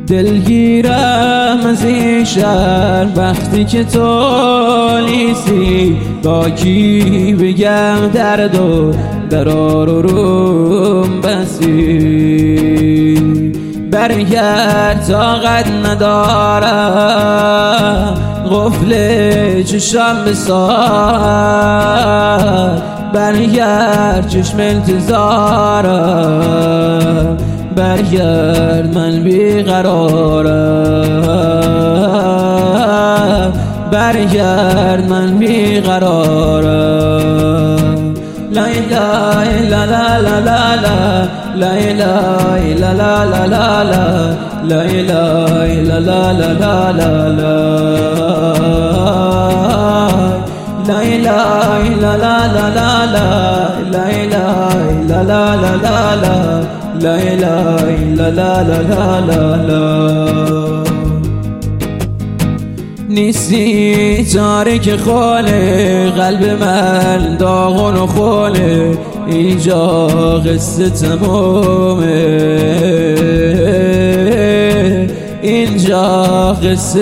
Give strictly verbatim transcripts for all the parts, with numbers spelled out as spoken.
دلگیرم از این شهر وقتی که تو نیستی، با کی بگم درد و درار و روم بستی. برگرد طاقت ندارم قفل چشم بسار، برگرد چشم انتظارم، برگرد من بیقرارم، برگرد من بیقرارم. لا اله الا لا لا لا لا لا اله الا لا لا لا لا لا اله الا لا لا لا لا لا اله الا لا لا لا لا لا اله الا لا لا لا لا لا اله الا لا لا لا لا. نیستی تاریک خاله قلب من داغون و خاله، اینجا قصه تمامه، اینجا قصه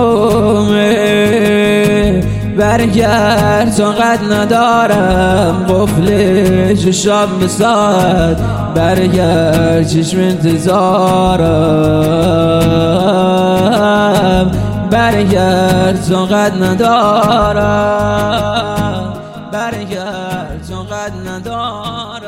تمامه. برگرد طاقت ندارم قفل چشم بساد، برگرد چشم انتظارم، برگرد طاقت ندارم، برگرد طاقت ندارم.